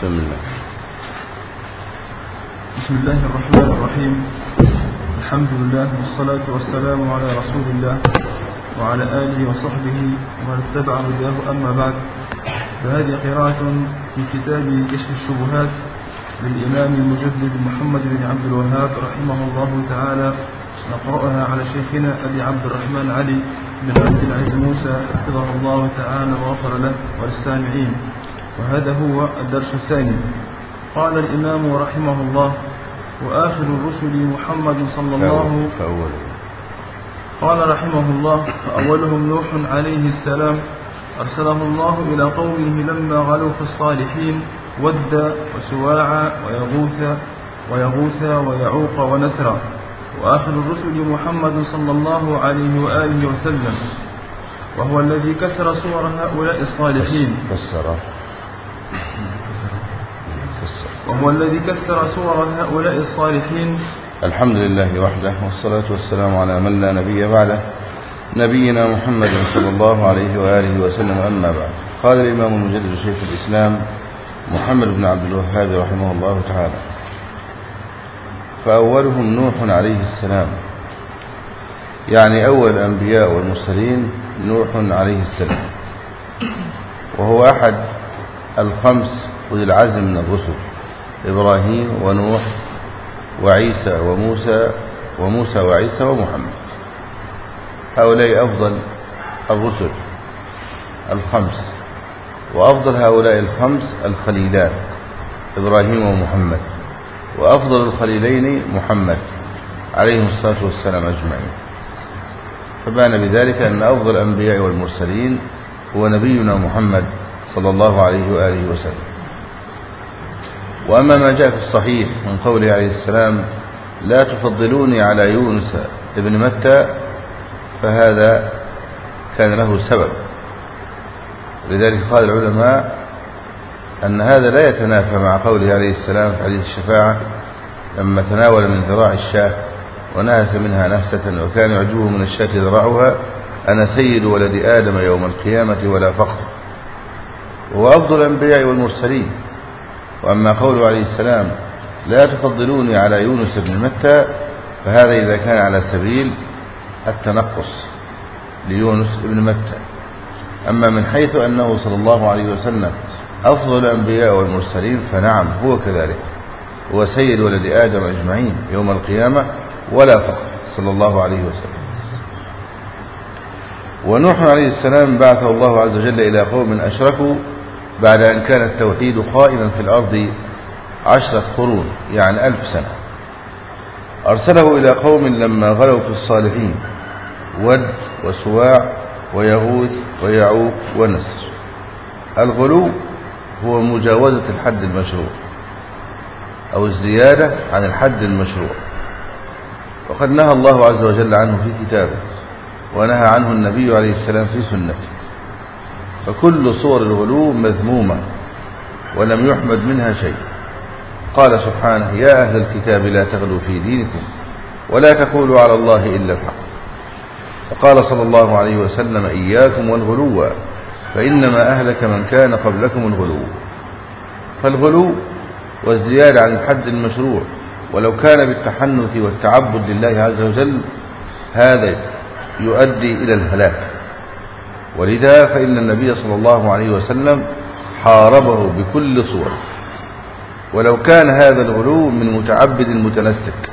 بسم الله. بسم الله الرحمن الرحيم. الحمد لله والصلاة والسلام على رسول الله وعلى آله وصحبه ومن اتبع هداه، أما بعد، فهذه قراءة في كتاب كشف الشبهات للإمام المجدد محمد بن عبد الوهاب رحمه الله تعالى، نقرأها على شيخنا أبي عبد الرحمن علي بن عبد العزيز موسى حفظه الله تعالى وغفر له وللسامعين. وهذا هو الدرس الثاني. قال الإمام رحمه الله: وآخر الرسل محمد صلى الله قال رحمه الله: فأولهم نوح عليه السلام، أرسله الله إلى قومه لما غلوا في الصالحين، ود وسواع ويغوث ويعوق ونسرا. وآخر الرسل محمد صلى الله عليه وآله وسلم، وهو الذي كسر صور هؤلاء الصالحين الحمد لله وحده، والصلاة والسلام على من لا نبي بعده، نبينا محمد صلى الله عليه وآله وسلم. أما بعد، قال الإمام المجدد شيخ الإسلام محمد بن عبد الوهاب رحمه الله تعالى: فأولهم نوح عليه السلام، يعني أول الأنبياء والمرسلين نوح عليه السلام، وهو أحد الخمس أولي العزم من الرسل: إبراهيم ونوح وعيسى وموسى وعيسى ومحمد. هؤلاء أفضل الرسل الخمس، وأفضل هؤلاء الخمس الخليلان إبراهيم ومحمد، وأفضل الخليلين محمد عليهم الصلاة والسلام أجمعين. فبان بذلك أن أفضل الأنبياء والمرسلين هو نبينا محمد صلى الله عليه وآله وسلم. وأما ما جاء في الصحيح من قوله عليه السلام: لا تفضلوني على يونس ابن متى، فهذا كان له سبب. لذلك قال العلماء أن هذا لا يتنافى مع قوله عليه السلام في حديث الشفاعة لما تناول من ذراع الشاة ونهس منها نهسة وكان يعجبه من الشاة ذراعها: أنا سيد ولد آدم يوم القيامة ولا فخر. وهو أفضل الأنبياء والمرسلين. وأما قوله عليه السلام: لا تفضلوني على يونس بن متى، فهذا إذا كان على سبيل التنقص ليونس بن متى. أما من حيث أنه صلى الله عليه وسلم أفضل الأنبياء والمرسلين، فنعم هو كذلك، هو سيد ولد آدم أجمعين يوم القيامة ولا فخر صلى الله عليه وسلم. ونوح عليه السلام بعثه الله عز وجل إلى قوم أشركوا بعد أن كان التوحيد قائما في الأرض 10 قرون، يعني 1000 سنة. أرسله إلى قوم لما غلوا في الصالحين: ود وسواع ويغوث ويعوق ونسر. الغلو هو مجاوزة الحد المشروع أو الزيادة عن الحد المشروع، وقد نهى الله عز وجل عنه في كتابه، ونهى عنه النبي عليه السلام في سنته. فكل صور الغلو مذمومة ولم يحمد منها شيء. قال سبحانه: يا أهل الكتاب لا تغلوا في دينكم ولا تقولوا على الله إلا الحق. فقال صلى الله عليه وسلم: إياكم والغلو فإنما أهلك من كان قبلكم الغلو. فالغلو والزيادة عن الحد المشروع ولو كان بالتحنث والتعبد لله عز وجل، هذا يؤدي إلى الهلاك. ولذا فإن النبي صلى الله عليه وسلم حاربه بكل صور، ولو كان هذا الغلو من متعبد متنسك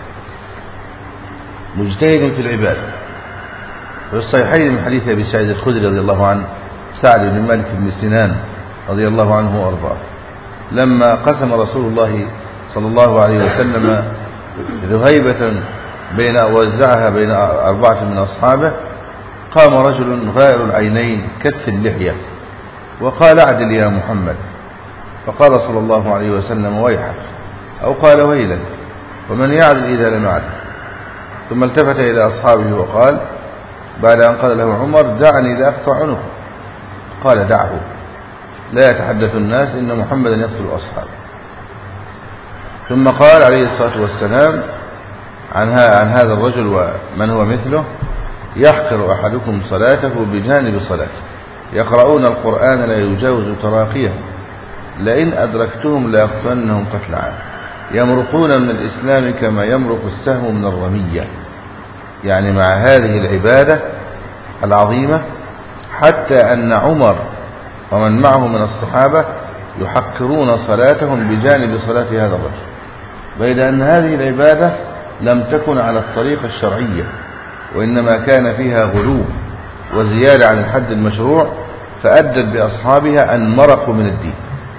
مجتهد في العبادة. في الصحيحين من حديث أبي سعيد الخدري رضي الله عنه سعد بن مالك بن سنان رضي الله عنه وأرضاه، لما قسم رسول الله صلى الله عليه وسلم ذهيبة وزعها بين 4 من أصحابه، قام رجل غائر العينين كث اللحية وقال: اعدل يا محمد. فقال صلى الله عليه وسلم: ويحك، أو قال: ويلك، ومن يعدل إذا لم يعدل؟ ثم التفت إلى أصحابه وقال بعد أن قال له عمر: دعني لأقطع عنقه. قال: دعه، لا يتحدث الناس، إن محمدا يقتل أصحابه. ثم قال عليه الصلاة والسلام عن هذا الرجل ومن هو مثله: يحقر أحدكم صلاته بجانب صلاته، يقرؤون القرآن لا يجاوز تراقيه، لئن أدركتهم ليقتلنهم قتل عاد. يمرقون من الإسلام كما يمرق السهم من الرمية، يعني مع هذه العبادة العظيمة حتى أن عمر ومن معه من الصحابة يحقرون صلاتهم بجانب صلاة هذا الرجل، بيد أن هذه العبادة لم تكن على الطريقة الشرعية، وإنما كان فيها غلو وزيادة عن الحد المشروع، فأدت بأصحابها أن مرقوا من الدين.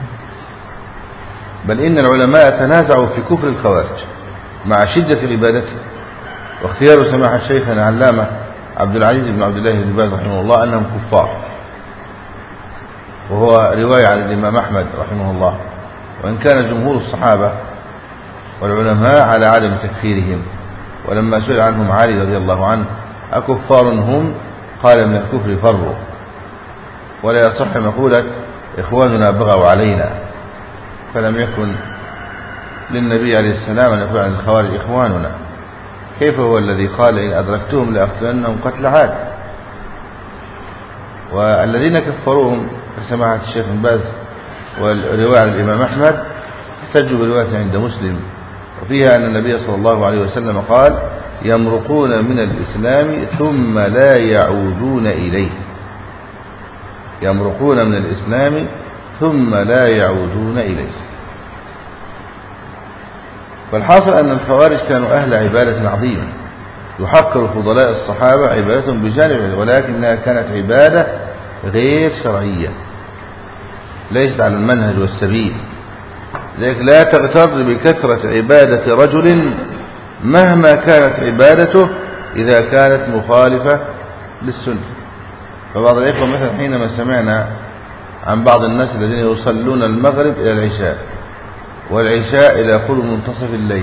بل إن العلماء تنازعوا في كفر الخوارج مع شدة عبادته، واختيار سماحة شيخنا علامة عبد العزيز بن عبد الله بن باز رحمه الله أنهم كفار، وهو رواية عن الإمام أحمد رحمه الله، وإن كان جمهور الصحابة والعلماء على عدم تكفيرهم. ولما سئل عنهم علي رضي الله عنه أكفار هم؟ قال من الكفر فروا، ولا يصح مقولة إخواننا بغوا علينا، فلم يكن للنبي عليه السلام أن يقول عن الخوارج إخواننا، كيف هو الذي قال إن أدركتهم لأقتلنهم قتل عاد؟ والذين كفروهم كسماحة الشيخ بن باز والرواية عن الإمام أحمد احتجوا برواية عند مسلم وفيها أن النبي صلى الله عليه وسلم قال يمرقون من الإسلام ثم لا يعودون إليه. يمرقون من الإسلام ثم لا يعودون إليه. فالحاصل أن الخوارج كانوا أهل عبادة عظيمة يحقر فضلاء الصحابة عبادتهم بجانب، ولكنها كانت عبادة غير شرعية ليست على المنهج والسبيل. لذلك لا تغتر بكثرة عبادة رجل مهما كانت عبادته إذا كانت مخالفة للسنة. فبعض الإخوة مثلا حينما سمعنا عن بعض الناس الذين يصلون المغرب إلى العشاء، والعشاء إلى قرب منتصف الليل،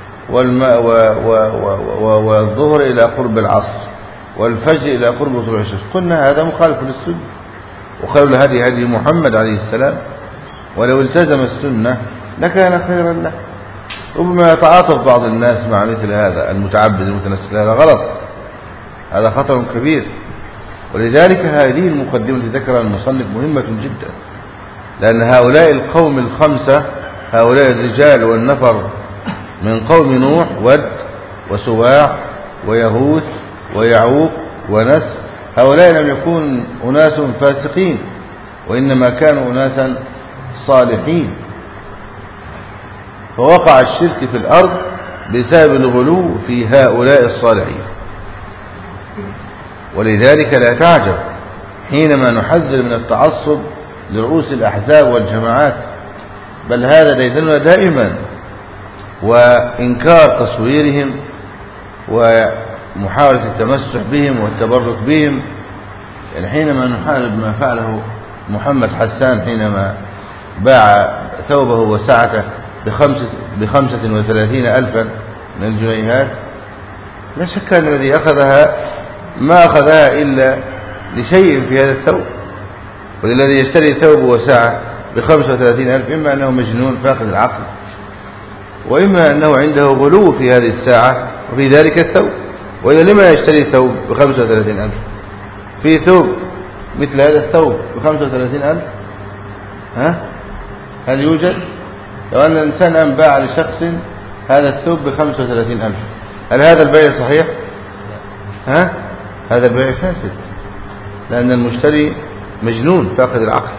والظهر إلى قرب العصر، والفجر إلى قرب طلوع الشمس، قلنا هذا مخالف للسنة، وخير الهدي هدي محمد عليه السلام، ولو التزم السنة لكان خيرا له. ربما يتعاطف بعض الناس مع مثل هذا المتعبد المتنسك، هذا غلط، هذا خطر كبير. ولذلك هذه المقدمة التي ذكرها المصنف مهمة جدا، لأن هؤلاء القوم الخمسة، هؤلاء الرجال والنفر من قوم نوح، ود وسواع ويغوث ويعوق ونسر، هؤلاء لم يكون أناس فاسقين، وإنما كانوا أناسا صالحين، فوقع الشرك في الأرض بسبب الغلو في هؤلاء الصالحين. ولذلك لا تعجب حينما نحذر من التعصب لرؤوس الأحزاب والجماعات، بل هذا ديدننا دائما، وإنكار تصويرهم ومحاولة التمسح بهم والتبرك بهم. يعني حينما نحارب ما فعله محمد حسان حينما باع ثوبه وسعته ب35,000 من الجنيهات، لا شك أن الذي أخذها ما أخذها إلا لشيء في هذا الثوب. والذي يشتري ثوب وسعة ب35,000 إما أنه مجنون فاقد العقل، وإما أنه عنده غلو في هذه الساعة وفي ذلك الثوب. وإذا لما يشتري ثوب ب35,000 في ثوب مثل هذا الثوب ب35,000؟ هل يوجد؟ لو أن الإنسان باع لشخص هذا الثوب ب35,000 هل هذا البيع صحيح؟ هذا البيع فاسد، لأن المشتري مجنون فاقد العقل،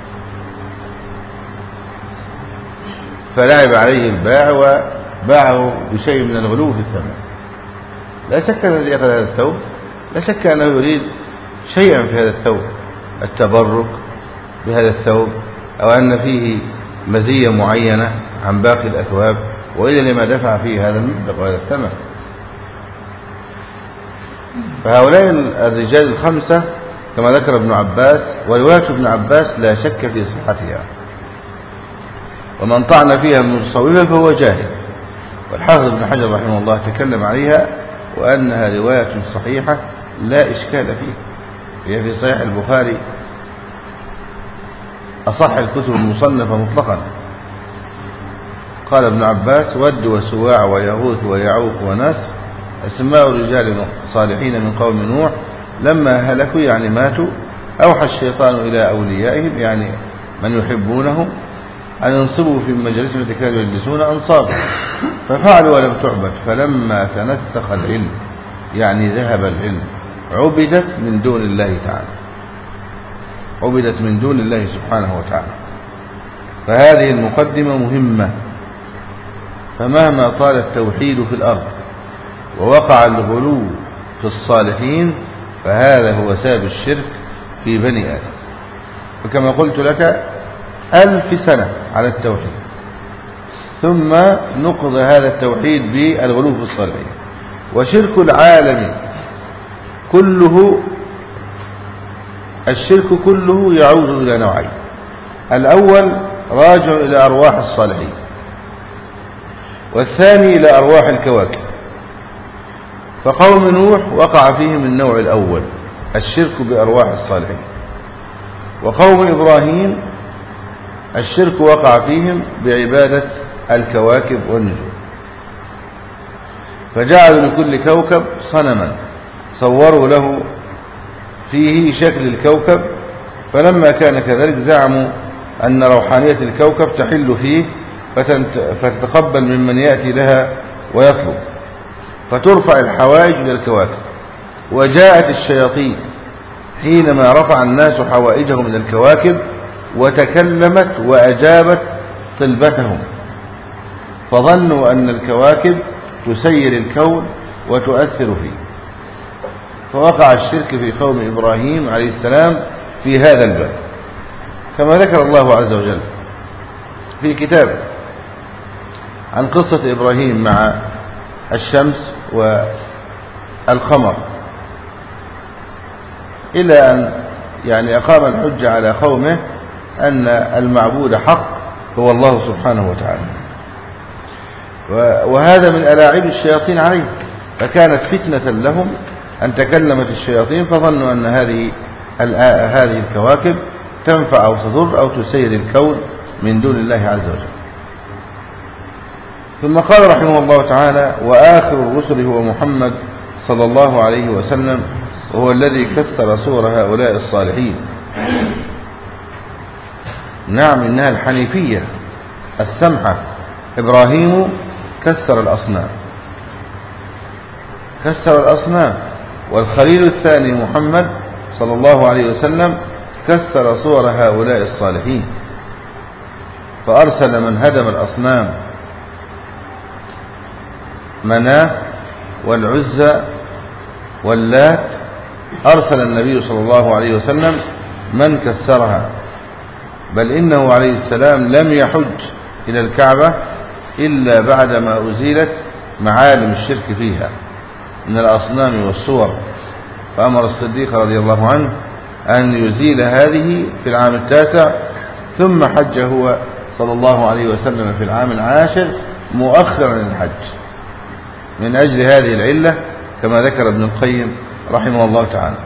فلعب عليه البائع وباعه بشيء من الغلو في الثمن. لا شك أن الذي أخذ هذا الثوب لا شك أنه يريد شيئا في هذا الثوب، التبرك بهذا الثوب، أو أن فيه مزية معينة عن باقي الأثواب، وإذا لما دفع فيه هذا المبلغ وهذا الثمن. فهؤلاء الرجال الخمسة كما ذكر ابن عباس، ورواية ابن عباس لا شك في صحتها، ومن طعن فيها مصوبا فهو جاهل. والحافظ ابن حجر رحمه الله تكلم عليها وأنها رواية صحيحة لا إشكال فيها، هي في صحيح البخاري أصح الكتب المصنفة مطلقا. قال ابن عباس ود وسواع ويغوث ويعوق ونسر أسماء رجال صالحين من قوم نوح لما هلكوا، يعني ماتوا، أوحى الشيطان إلى أوليائهم، يعني من يحبونهم، أن ينصبوا في مجالسهم التي كانوا يجلسون أنصابا، ففعلوا ولم تعبد. فلما تنسخ العلم يعني ذهب العلم عبدت من دون الله تعالى، عبدت من دون الله سبحانه وتعالى. فهذه المقدمة مهمة. فمهما طال التوحيد في الأرض ووقع الغلو في الصالحين فهذا هو سبب الشرك في بني آدم. وكما قلت لك 1000 سنة على التوحيد، ثم نقض هذا التوحيد بالغلو في الصالحين. وشرك العالم كله، الشرك كله يعود إلى نوعين: الأول راجع إلى أرواح الصالحين، والثاني إلى أرواح الكواكب. فقوم نوح وقع فيهم النوع الأول الشرك بأرواح الصالحين، وقوم إبراهيم الشرك وقع فيهم بعبادة الكواكب والنجوم، فجعلوا لكل كوكب صنما صوروا له فيه شكل الكوكب، فلما كان كذلك زعموا أن روحانية الكوكب تحل فيه فتتقبل ممن يأتي لها ويطلب، فترفع الحوائج إلى الكواكب. وجاءت الشياطين حينما رفع الناس حوائجهم إلى الكواكب وتكلمت وأجابت طلبتهم، فظنوا أن الكواكب تسير الكون وتؤثر فيه، فوقع الشرك في قوم إبراهيم عليه السلام في هذا الباب، كما ذكر الله عز وجل في كتابه عن قصة إبراهيم مع الشمس والقمر، إلى أن أقام الحجة على قومه أن المعبود حق هو الله سبحانه وتعالى. وهذا من ألاعب الشياطين عليه، فكانت فتنة لهم أن تكلمت الشياطين، فظنوا أن هذه الكواكب تنفع أو تضر أو تسير الكون من دون الله عز وجل. ثم قال رحمه الله تعالى: وآخر الرسل هو محمد صلى الله عليه وسلم، وهو الذي كسر صور هؤلاء الصالحين. نعم، إنها الحنيفية السمحة. إبراهيم كسر الأصنام، والخليل الثاني محمد صلى الله عليه وسلم كسر صور هؤلاء الصالحين، فأرسل من هدم الأصنام مناه والعزى واللات، أرسل النبي صلى الله عليه وسلم من كسرها، بل إنه عليه السلام لم يحج إلى الكعبة إلا بعدما أزيلت معالم الشرك فيها من الأصنام والصور، فأمر الصديق رضي الله عنه أن يزيل هذه في العام 9، ثم حج هو صلى الله عليه وسلم في العام 10 مؤخرا الحج من أجل هذه العلة، كما ذكر ابن القيم رحمه الله تعالى.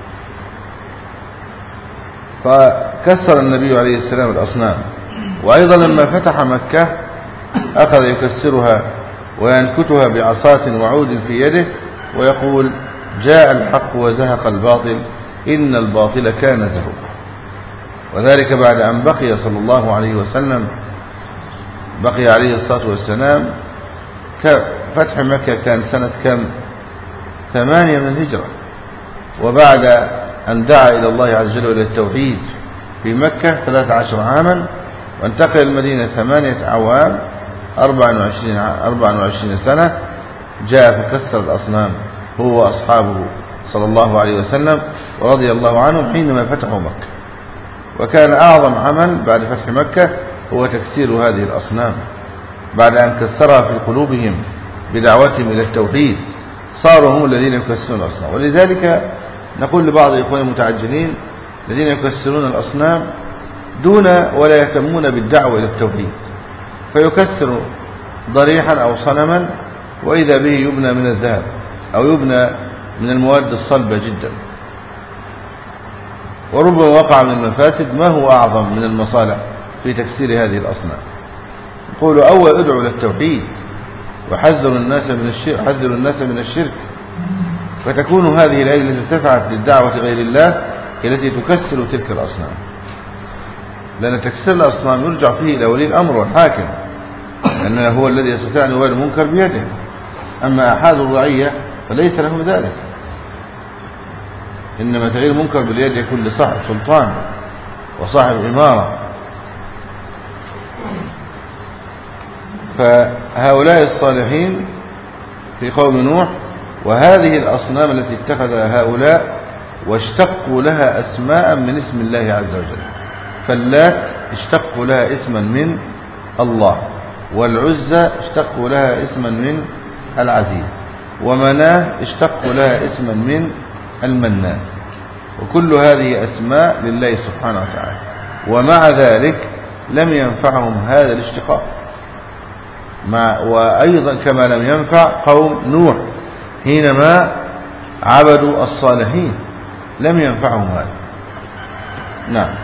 فكسر النبي عليه السلام الأصنام. وأيضا لما فتح مكة أخذ يكسرها وينكتها بعصاة وعود في يده ويقول: جاء الحق وزهق الباطل إن الباطل كان زهوقا. وذلك بعد أن بقي صلى الله عليه وسلم، بقي عليه الصلاة والسلام، فتح مكة كان سنة كم؟ 8 من الهجرة، وبعد أن دعا إلى الله عز وجل إلى التوحيد في مكة 13 عاما، وانتقل المدينة 8 أعوام 24 سنة، جاء فكسر الأصنام هو وأصحابه صلى الله عليه وسلم ورضي الله عنهم حينما فتحوا مكة. وكان أعظم عمل بعد فتح مكة هو تكسير هذه الأصنام، بعد أن كسرها في قلوبهم بدعوتهم إلى التوحيد صاروا هم الذين يكسرون الأصنام. ولذلك نقول لبعض إخواني المتعجلين الذين يكسرون الأصنام دون ولا يهتمون بالدعوة إلى التوحيد، فيكسر ضريحا أو صنما وإذا به يبنى من الذهب أو يبنى من المواد الصلبة جدا، وربما وقع من المفاسد ما هو أعظم من المصالح في تكسير هذه الأصنام. يقولوا: أول ادعوا للتوحيد وحذروا الناس من الشرك، فتكون هذه العلة التي ارتفعت للدعوة غير الله هي التي تكسر تلك الأصنام. لأن تكسير الأصنام يرجع فيه إلى ولي الأمر والحاكم، لأنه هو الذي يستطيع أن يغير المنكر بيده. أما أحد الرعية فليس لهم ذلك، إنما تغيير المنكر باليد يكون لصاحب سلطان وصاحب إمارة. فهؤلاء الصالحين في قوم نوح، وهذه الأصنام التي اتخذها هؤلاء واشتقوا لها أسماء من اسم الله عز وجل. فاللات اشتقوا لها اسما من الله، والعزى اشتقوا لها اسما من العزيز، ومناه اشتقوا لها اسما من المنان، وكل هذه أسماء لله سبحانه وتعالى. ومع ذلك لم ينفعهم هذا الاشتقاق، وأيضا كما لم ينفع قوم نوح حينما عبدوا الصالحين، لم ينفعهم هذا. نعم.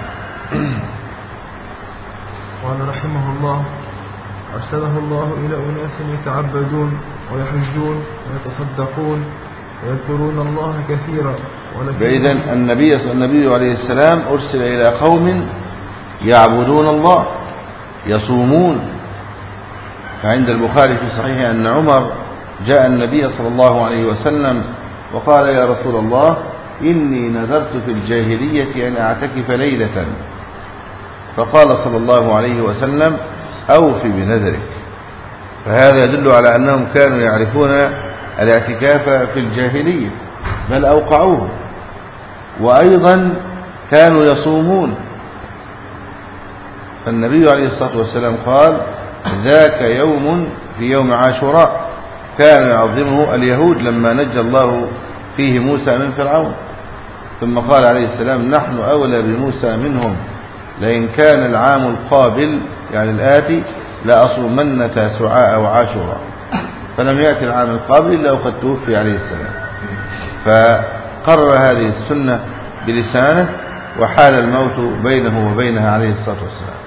قال رحمه الله: أرسله الله إلى أناس يتعبدون ويحجون ويتصدقون ويذكرون الله كثيرا. فإذن النبي عليه السلام أرسل إلى قوم يعبدون الله يصومون. فعند البخاري في صحيحه أن عمر جاء النبي صلى الله عليه وسلم وقال: يا رسول الله، إني نذرت في الجاهلية أن أعتكف ليلة. فقال صلى الله عليه وسلم: أوف بنذرك. فهذا يدل على أنهم كانوا يعرفون الاعتكاف في الجاهلية، بل أوقعوه، وأيضا كانوا يصومون. فالنبي عليه الصلاة والسلام قال: ذاك يوم في يوم عاشوراء كان يعظمه اليهود لما نجى الله فيه موسى من فرعون. ثم قال عليه السلام: نحن أولى بموسى منهم، لئن كان العام القابل يعني الآتي لأصومن تاسعاء وعاشوراء. فلم يأتي العام القابل إلا وقد توفي عليه السلام، فقرر هذه السنة بلسانه، وحال الموت بينه وبينها عليه الصلاة والسلام.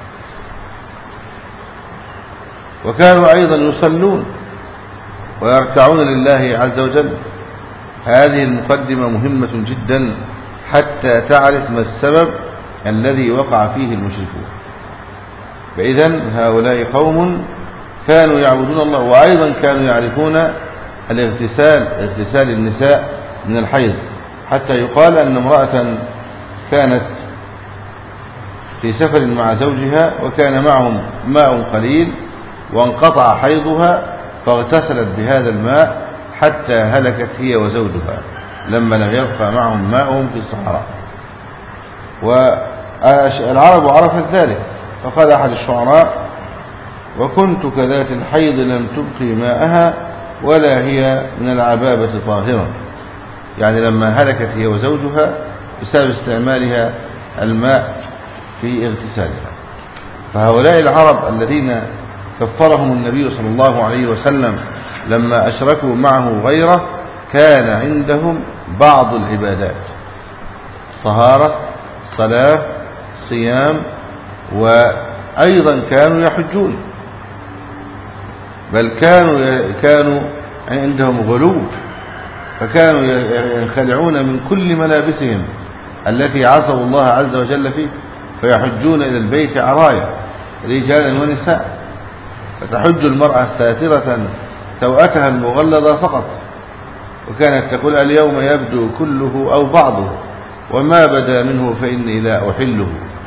وكانوا أيضا يصلون ويركعون لله عز وجل. هذه المقدمة مهمة جدا حتى تعرف ما السبب الذي وقع فيه المشركون. فإذن هؤلاء قوم كانوا يعبدون الله، وأيضا كانوا يعرفون اغتسال النساء من الحيض، حتى يقال أن امرأة كانت في سفر مع زوجها وكان معهم ماء قليل وانقطع حيضها، فاغتسلت بهذا الماء حتى هلكت هي وزوجها لما لم يبقى معهم ماءهم في الصحراء. والعرب عرفت ذلك، فقال أحد الشعراء: وكنت كذات الحيض لم تبقي ماءها ولا هي من العبابة طاهرة. يعني لما هلكت هي وزوجها بسبب استعمالها الماء في اغتسالها. فهؤلاء العرب الذين كفرهم النبي صلى الله عليه وسلم لما أشركوا معه غيره، كان عندهم بعض العبادات: طهارة، صلاة، صيام، وأيضا كانوا يحجون، بل كانوا عندهم غلو، فكانوا ينخلعون من كل ملابسهم التي عصوا الله عز وجل فيه، فيحجون إلى البيت عرايا رجالا ونساء. فتحج المرأة ساترة سوءتها المغلظة فقط، وكانت تقول: اليوم يبدو كله أو بعضه، وما بدا منه فإني لا أحله.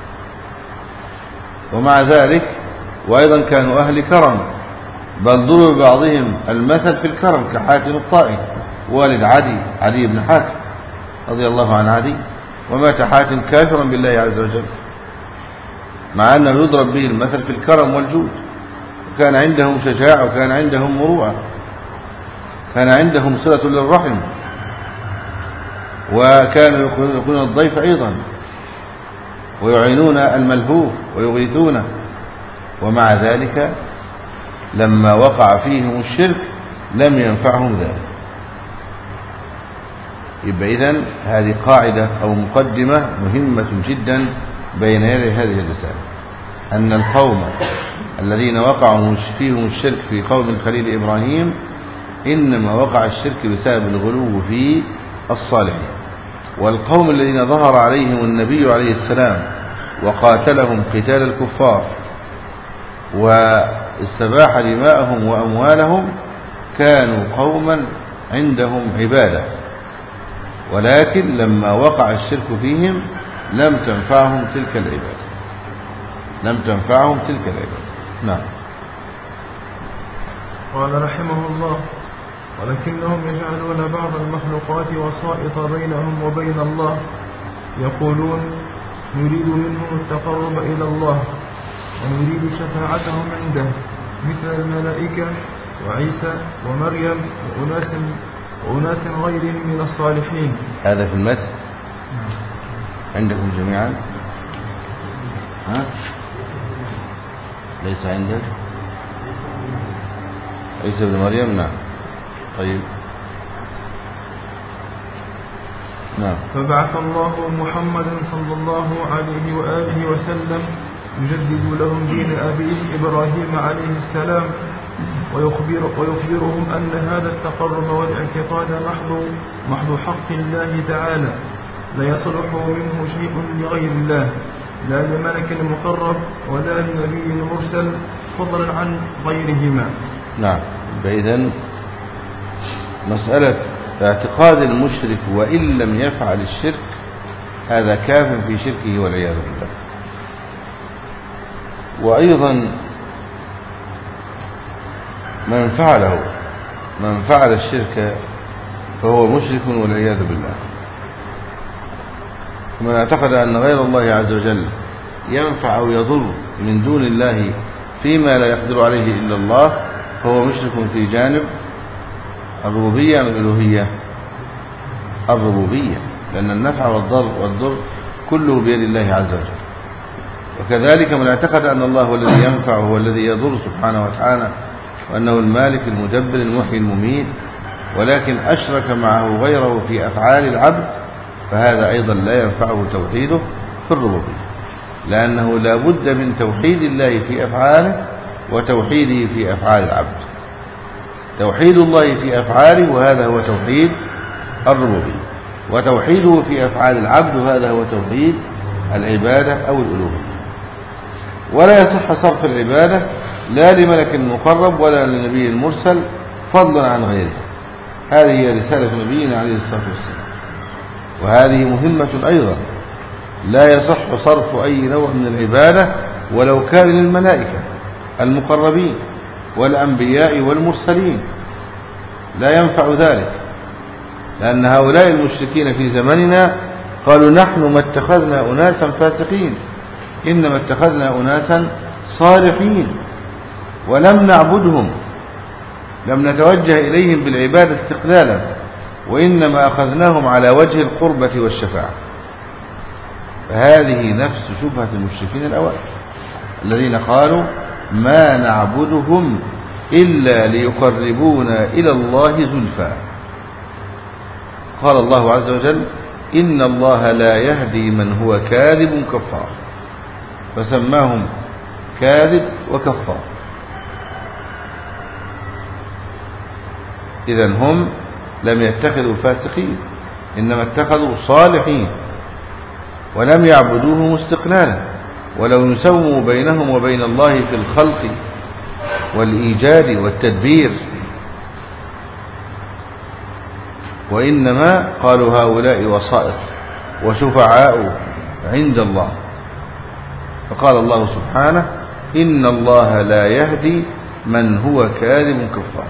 ومع ذلك وأيضا كانوا أهل كرم، بل ضرب بعضهم المثل في الكرم كحاتم الطائي والد عدي بن حاتم رضي الله عن عدي، ومات حاتم كافرا بالله عز وجل، مع أنه يضرب به المثل في الكرم والجود. وكان عندهم شجاعة، وكان عندهم مروءة، كان عندهم صلة للرحم، وكانوا يكونون الضيف أيضا، ويعينون الملهوف ويغيثونه. ومع ذلك لما وقع فيهم الشرك لم ينفعهم ذلك. يبقى إذن هذه قاعدة أو مقدمة مهمة جدا بين يدي هذه الرسالة، أن القوم الذين وقعوا فيهم الشرك في قوم الخليل إبراهيم إنما وقع الشرك بسبب الغلو في الصالحين. والقوم الذين ظهر عليهم النبي عليه السلام وقاتلهم قتال الكفار واستباح دماءهم وأموالهم كانوا قوما عندهم عبادة، ولكن لما وقع الشرك فيهم لم تنفعهم تلك العبادة. نعم. قال رحمه الله: ولكنهم يجعلون بعض المخلوقات وسائط بينهم وبين الله، يقولون نريد منهم التقرب إلى الله ونريد شفاعتهم عنده، مثل الملائكة وعيسى ومريم وأناس غيرهم من الصالحين. هذا في المتن عندكم جميعا؟ ليس عندك؟ عيسى بن مريم. نعم. طيب. نعم. فبعث الله محمدا صلى الله عليه وآله وسلم يجدد لهم دين أبيهم إبراهيم عليه السلام، ويخبرهم أن هذا التقرب والاعتقاد محض حق الله تعالى، لا يصلح منه شيء لغير الله، لا لملك مقرب ولا لنبي مرسل، فضلا عن غيرهما. نعم. إذن مسألة اعتقاد المشرك وإن لم يفعل الشرك هذا كاف في شركه والعياذ بالله. وأيضا من فعل الشرك فهو مشرك والعياذ بالله. ومن اعتقد أن غير الله عز وجل ينفع أو يضر من دون الله فيما لا يقدر عليه إلا الله فهو مشرك في جانب الربوبية من الألوهية. الربوبية، لأن النفع والضر كله بيد الله عز وجل. وكذلك من اعتقد أن الله هو الذي ينفع وهو الذي يضر سبحانه وتعالى، وأنه المالك المدبر المحيي المميت، ولكن أشرك معه غيره في أفعال العبد، فهذا أيضا لا ينفعه توحيده في الربوبية، لأنه لا بد من توحيد الله في أفعاله وتوحيده في أفعال العبد. توحيد الله في أفعاله وهذا هو توحيد الربوبية، وتوحيده في أفعال العبد وهذا هو توحيد العبادة أو الألوهية. ولا يصح صرف العبادة لا لملك مقرب ولا لنبي مرسل فضلا عن غيره. هذه هي رسالة نبينا عليه الصلاة والسلام، وهذه مهمة أيضا. لا يصح صرف أي نوع من العبادة ولو كان للملائكة المقربين والأنبياء والمرسلين، لا ينفع ذلك، لأن هؤلاء المشركين في زمننا قالوا نحن ما اتخذنا أناسا فاسقين، إنما اتخذنا أناسا صالحين ولم نعبدهم، لم نتوجه إليهم بالعبادة استقلالا، وإنما أخذناهم على وجه القربة والشفاعة. فهذه نفس شبهة المشركين الأوائل الذين قالوا ما نعبدهم إلا ليقربونا إلى الله زلفى. قال الله عز وجل إن الله لا يهدي من هو كاذب كفار، فسماهم كاذب وكفار. إذن هم لم يتخذوا فاسقين، إنما اتخذوا صالحين ولم يعبدوهم استقلالا، ولو يسووا بينهم وبين الله في الخلق والإيجاد والتدبير، وإنما قالوا هؤلاء وسائط وشفعاء عند الله. فقال الله سبحانه إن الله لا يهدي من هو كاذب كفار.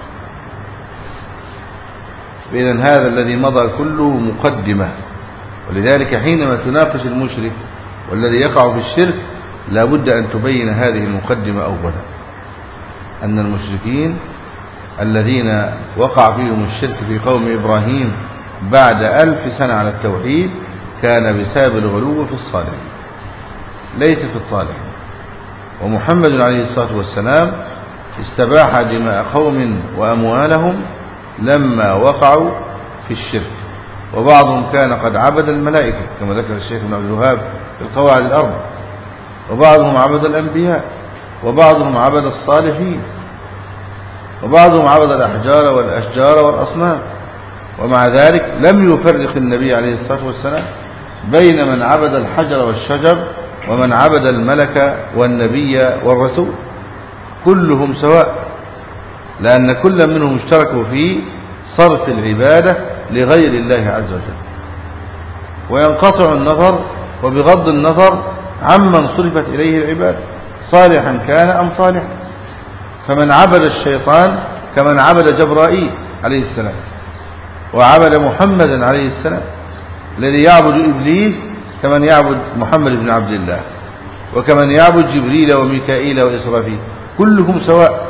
فإذن هذا الذي مضى كله مقدمة، ولذلك حينما تناقش المشرك والذي يقع في الشرك لا بد أن تبين هذه المقدمة أولا، أن المشركين الذين وقع فيهم الشرك في قوم إبراهيم بعد 1000 سنة على التوحيد كان بسبب الغلو في الصالحين ليس في الطالحين. ومحمد عليه الصلاة والسلام استباح دماء قوم وأموالهم لما وقعوا في الشرك، وبعضهم كان قد عبد الملائكة كما ذكر الشيخ ابن عبد الوهاب في القواعد الأربع، وبعضهم عبد الأنبياء، وبعضهم عبد الصالحين، وبعضهم عبد الأحجار والأشجار والأصنام. ومع ذلك لم يفرق النبي عليه الصلاة والسلام بين من عبد الحجر والشجر ومن عبد الملك والنبي والرسول كلهم سواء، لأن كل منهم اشتركوا في صرف العبادة لغير الله عز وجل. وينقطع النظر وبغض النظر عمن صرفت إليه العبادة صالحا كان أم صالحا، فمن عبد الشيطان كمن عبد جبرائيل عليه السلام، وعبد محمدا عليه السلام. الذي يعبد إبليس كمن يعبد محمد بن عبد الله، وكمن يعبد جبريل وميكائيل وإسرافيل، كلهم سواء.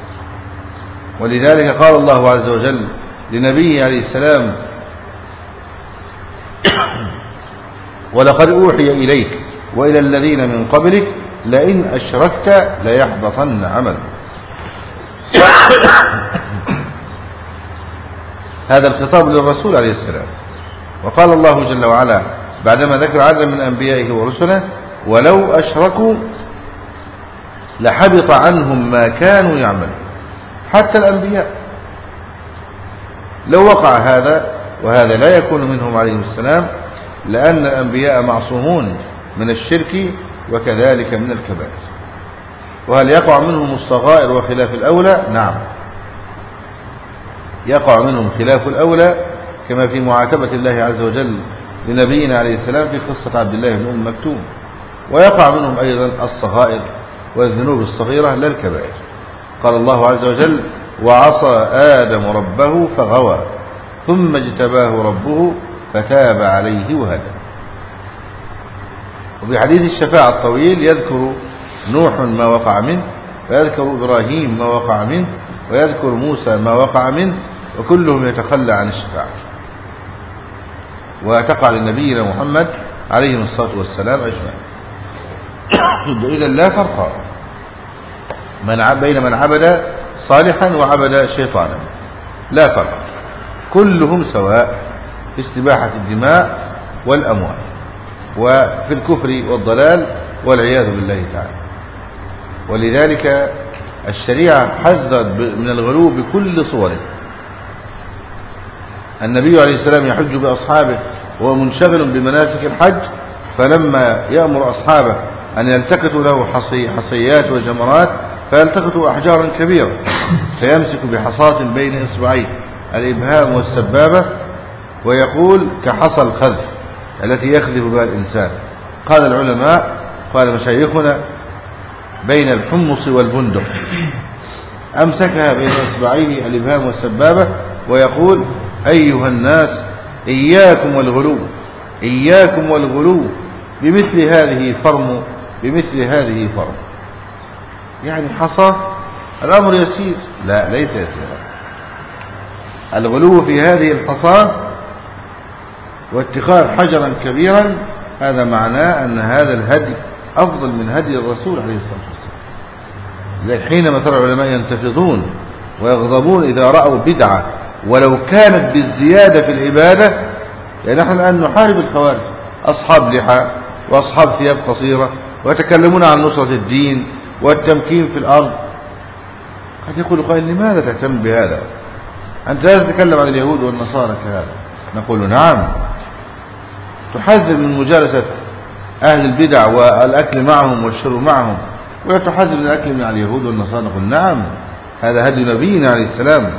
ولذلك قال الله عز وجل لنبيه عليه السلام: ولقد أوحي إليك وإلى الذين من قبلك لئن أشركت ليحبطن عملك. هذا الخطاب للرسول عليه السلام. وقال الله جل وعلا بعدما ذكر عددا من أنبيائه ورسله: ولو أشركوا لحبط عنهم ما كانوا يعملون. حتى الأنبياء لو وقع هذا، وهذا لا يكون منهم عليهم السلام، لأن الأنبياء معصومون من الشرك وكذلك من الكبائر. وهل يقع منهم الصغائر وخلاف الأولى؟ نعم، يقع منهم خلاف الأولى، كما في معاتبة الله عز وجل لنبينا عليه السلام في قصة عبد الله بن أم مكتوم. ويقع منهم أيضا الصغائر والذنوب الصغيرة لا الكبائر. قال الله عز وجل: وعصى آدم ربه فغوى ثم اجتباه ربه فتاب عليه وهدى. وفي حديث الشفاعة الطويل يذكر نوح ما وقع منه، ويذكر إبراهيم ما وقع منه، ويذكر موسى ما وقع منه، وكلهم يتخلى عن الشفاعة، وتقع لنبينا محمد عليه الصلاة والسلام أجمعين. إذا لا فرق بين من عبد صالحا وعبد شيطانا، لا فرق، كلهم سواء في استباحة الدماء والأموال وفي الكفر والضلال والعياذ بالله تعالى. ولذلك الشريعة حذرت من الغلو بكل صوره. النبي عليه السلام يحج بأصحابه وهو منشغل بمناسك الحج، فلما يأمر أصحابه أن يلتقطوا له حصيات وجمرات فيلتقطوا أحجارا كبيرة، فيمسك بحصاة بين إصبعيه الإبهام والسبابة ويقول كحصى الخذف التي يخذف بها الإنسان. قال العلماء، قال مشايخنا: بين الحمص والبندق. أمسكها بين إصبعيه الإبهام والسبابة ويقول: أيها الناس إياكم والغلو، إياكم والغلو، بمثل هذه فرم، بمثل هذه فرم. يعني حصى الأمر يسير؟ لا، ليس يسيرا. الغلو في هذه الحصى واتخاذ حجرا كبيرا هذا معناه أن هذا الهدي أفضل من هدي الرسول عليه الصلاة والسلام. حينما ترى العلماء ينتفضون ويغضبون إذا رأوا بدعة ولو كانت بالزيادة في العبادة، يعني نحن الآن نحارب الخوارج، أصحاب لحى وأصحاب ثياب قصيرة، ويتكلمون عن نصرة الدين والتمكين في الأرض. قد يقول قائل: لماذا تهتم بهذا؟ أنت لا تتكلم عن اليهود والنصارى كهذا. نقول: نعم، تحذر من مجالسة أهل البدع والأكل معهم والشرب معهم، ولا تحذر من الأكل مع اليهود والنصارى. نقول: نعم، هذا هدي نبينا عليه السلام.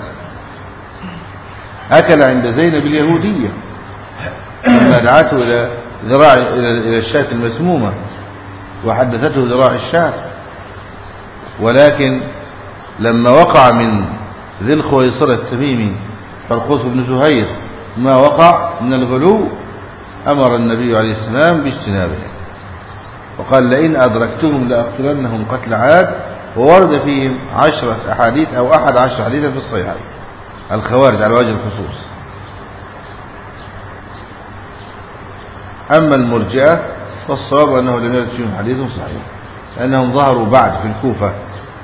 أكل عند زينب اليهودية لما دعته إلى الشاة المسمومة وحدثته ذراع الشاة، ولكن لما وقع من ذي الخويصرة التميمي فرقوس بن زهير ما وقع من الغلو أمر النبي عليه السلام باجتنابه، وقال: لئن أدركتهم لأقتلنهم قتل عاد. وورد فيهم 10 أحاديث أو 11 حديثا في الصحيحين الخوارج على وجه الخصوص. أما المرجئة فالصواب أنه لم يرد فيهم حديث صحيح، لأنهم ظهروا بعد في الكوفة.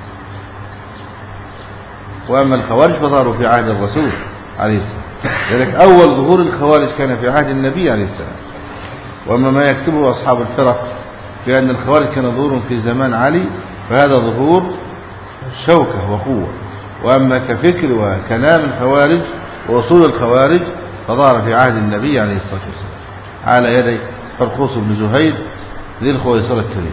وأما الخوارج فظهروا في عهد الرسول عليه السلام، لذلك أول ظهور الخوارج كان في عهد النبي عليه السلام. وأما ما يكتبه أصحاب الفرق في أن الخوارج كان ظهور في زمان علي فهذا ظهور شوكة وقوة. وأما كفكر وكلام الخوارج وأصول الخوارج فظهر في عهد النبي عليه الصلاة والسلام على يدي فرقوس بن زهير ذي الخويصرة التريد.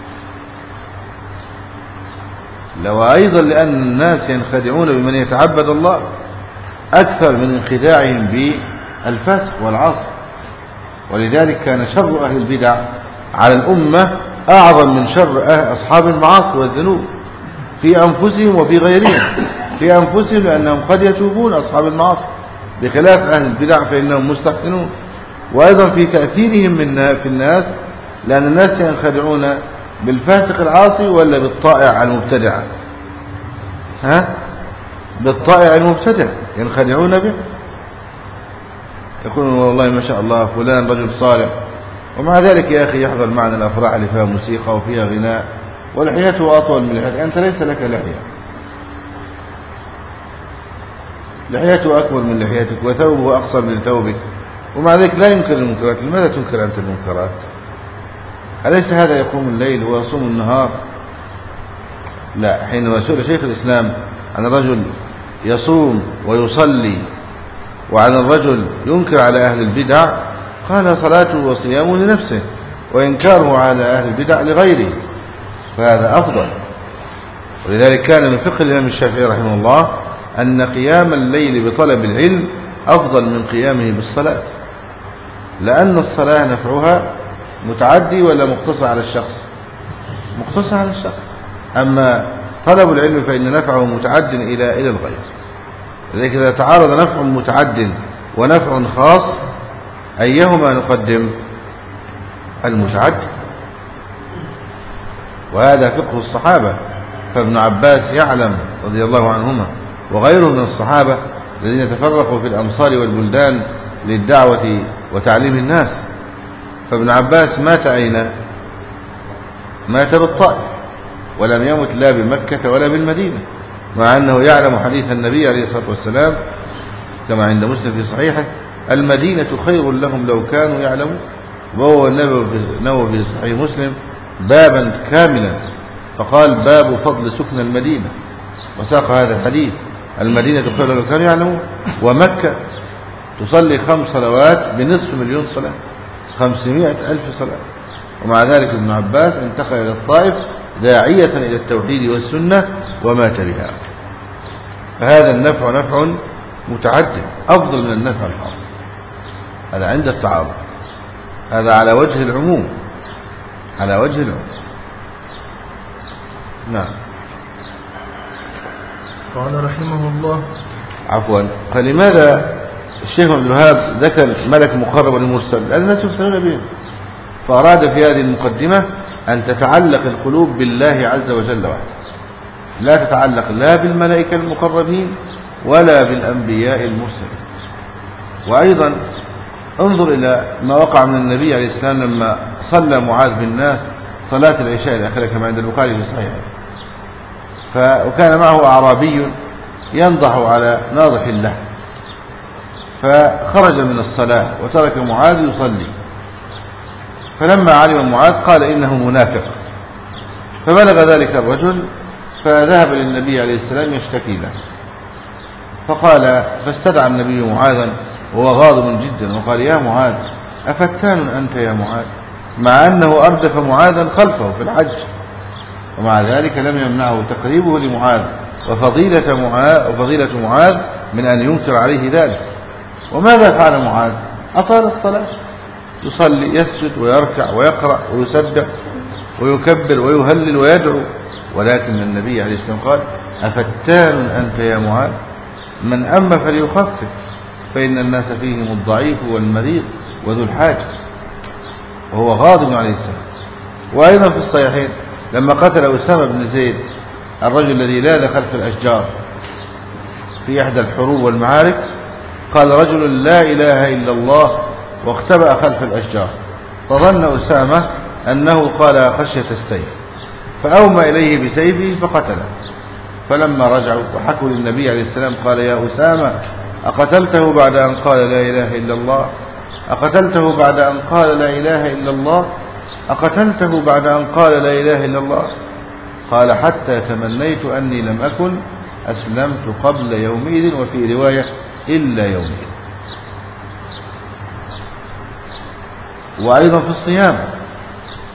لو أيضا لأن الناس ينخدعون بمن يتعبد الله أكثر من انخداعهم بالفسق والعصر، ولذلك كان شر أهل البدع على الأمة أعظم من شر أصحاب المعاصي والذنوب في أنفسهم وفي غيرهم. في أنفسهم لأنهم قد يتوبون أصحاب المعاصي، بخلاف أهل البدع فإنهم مستحسنون. وأيضا في تأثيرهم في الناس، لأن الناس ينخدعون بالفاسق العاصي ولا بالطائع المبتدع؟ بالطائع المبتدع ينخدعون به، يقولون والله ما شاء الله فلان رجل صالح، ومع ذلك يا أخي يحضر معنا الأفراح اللي فيها موسيقى وفيها غناء ولحيته أطول من لحيتك، أنت ليس لك لحية، لحيته أكبر من لحيتك وثوبه أقصر من ثوبك، ومع ذلك لا ينكر المنكرات. لماذا تنكر أنت المنكرات؟ أليس هذا يقوم الليل ويصوم النهار؟ لا. حينما سئل شيخ الإسلام عن الرجل يصوم ويصلي وعن الرجل ينكر على أهل البدع، قال صلاته وصيامه لنفسه وإنكاره على أهل البدع لغيره، فهذا أفضل. ولذلك كان من فقه الإمام الشافعي رحمه الله أن قيام الليل بطلب العلم أفضل من قيامه بالصلاة، لأن الصلاة نفعها متعدي ولا مقتصر على الشخص؟ مقتصر على الشخص. أما طلب العلم فإن نفعه متعد إلى الغير. لذلك إذا تعارض نفع متعد ونفع خاص أيهما نقدم؟ المتعد. وهذا فقه الصحابة، فابن عباس يعلم رضي الله عنهما وغيره من الصحابة الذين تفرقوا في الأمصار والبلدان للدعوة وتعليم الناس. فابن عباس مات أين؟ مات بالطائف، ولم يمت لا بمكة ولا بالمدينة، مع أنه يعلم حديث النبي عليه الصلاة والسلام كما عند مسلم في صحيحه: المدينة خير لهم لو كانوا يعلمون. وهو النووي في صحيح مسلم بابا كاملا فقال: باب فضل سكن المدينة، وساق هذا الحديث: المدينة خير لو كانوا يعلمون. ومكة تصلي 5 صلوات بنصف مليون صلاة، 500,000 صلاة، ومع ذلك ابن عباس انتقل إلى الطائف داعية إلى التوحيد والسنة ومات بها. فهذا النفع نفع متعدد أفضل من النفع الخاص. هذا عند التعارض، هذا على وجه العموم، على وجه العموم. نعم. قال رحمه الله عفوا، فلماذا الشيخ عبد الوهاب ذكر ملك مقرب والمرسل؟ لأن الناس يفتنون به، فأراد في هذه المقدمة أن تتعلق القلوب بالله عز وجل وحده، لا تتعلق لا بالملائكة المقربين ولا بالأنبياء المرسلين. وأيضا انظر إلى ما وقع من النبي عليه السلام لما صلى معاذ بالناس صلاة العشاء الأخيرة كما عند البخاري في صحيحه، وكان معه أعرابي ينضح على ناضح له، فخرج من الصلاة وترك معاذ يصلي، فلما علم معاذ قال إنه منافق، فبلغ ذلك الرجل فذهب للنبي عليه السلام يشتكي له، فاستدعى النبي معاذا وهو غاضب جدا وقال: يا معاذ أفتان أنت يا معاذ؟ مع أنه أردف معاذا خلفه في الحج، ومع ذلك لم يمنعه تقريبه لمعاذ وفضيلة معاذ من أن ينكر عليه ذلك. وماذا فعل معاذ؟ أطال الصلاة، يصلي يسجد ويركع ويقرأ ويسبح ويكبر ويهلل ويدعو، ولكن النبي عليه السلام قال: أفتان أنت يا معاذ؟ من أما فليخفف، فإن الناس فيهم الضعيف والمريض وذو الحاجة. وهو غاضب عليه السلام. وأيضا في الصحيحين لما قتل أسامة بن زيد الرجل الذي لاذ خلف الأشجار في إحدى الحروب والمعارك، قال رجل: لا إله إلا الله، واختبأ خلف الأشجار، فظن أسامة أنه قال خشية السيف، فأومى إليه بسيفه فقتله. فلما رجعوا وحكوا للنبي عليه السلام قال: يا أسامة أقتلته بعد أن قال لا إله إلا الله؟ أقتلته بعد أن قال لا إله إلا الله؟ أقتلته بعد أن قال لا إله إلا الله؟ قال: حتى تمنيت أني لم أكن أسلمت قبل يومئذ، وفي رواية إلا يومئذ. وأيضا في الصيام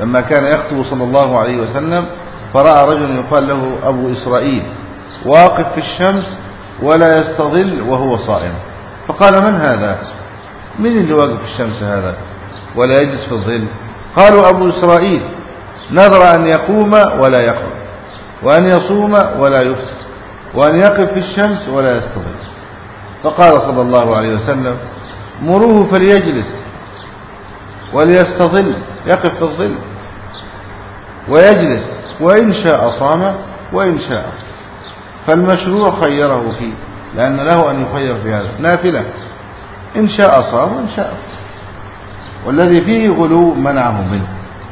لما كان يخطب صلى الله عليه وسلم فرأى رجل يقال له أبو إسرائيل واقف في الشمس ولا يستظل وهو صائم، فقال من هذا؟ من اللي واقف في الشمس هذا ولا يجلس في الظل؟ قالوا أبو إسرائيل نذر أن يقوم ولا يقعد، وأن يصوم ولا يفطر، وأن يقف في الشمس ولا يستظل. فقال صلى الله عليه وسلم مروه فليجلس وليستظل، يقف في الظل ويجلس، وإن شاء صام وإن شاء أفطر. فالمشروع خيره فيه، لأن له أن يخير في هذا نافلة، إن شاء صام وإن شاء أفطر، والذي فيه غلو منعه منه.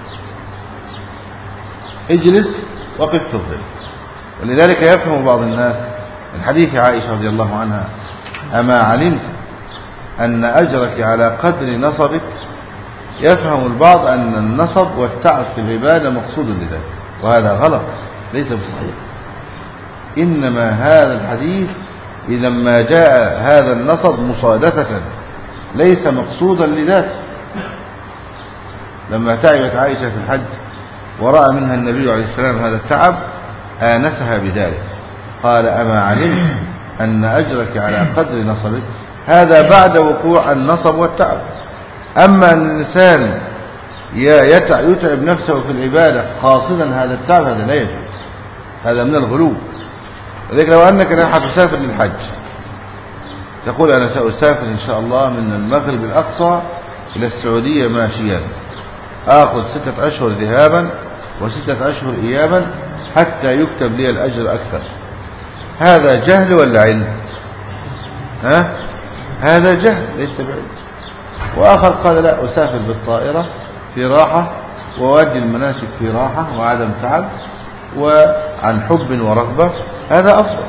اجلس وقف في الظل. ولذلك يفهم بعض الناس من حديث عائشة رضي الله عنها أما علمت أن أجرك على قدر نصبك؟ يفهم البعض أن النصب والتعب في العبادة مقصود لذلك، وهذا غلط ليس بصحيح. إنما هذا الحديث لما جاء هذا النصب مصادفة ليس مقصودا لذاته. لما تعبت عائشة في الحج ورأى منها النبي عليه السلام هذا التعب آنسها بذلك، قال أما علمت أن أجرك على قدر نصبك؟ هذا بعد وقوع النصب والتعب. أما أن الإنسان يتعب نفسه في العبادة قاصدا هذا التعب هذا لا يجوز، هذا من الغلو. ولذلك لو أنك راح تسافر للحج تقول أنا سأسافر إن شاء الله من المغرب الأقصى إلى السعودية ماشيا، آخذ 6 أشهر ذهابا و6 أشهر إيابا حتى يكتب لي الأجر أكثر، هذا جهل ولا علم؟ هذا جهل ليس بعلم. وآخر قال لا، أسافر بالطائرة في راحة وأؤدي المناسك في راحة وعدم تعب وعن حب ورغبة، هذا أفضل،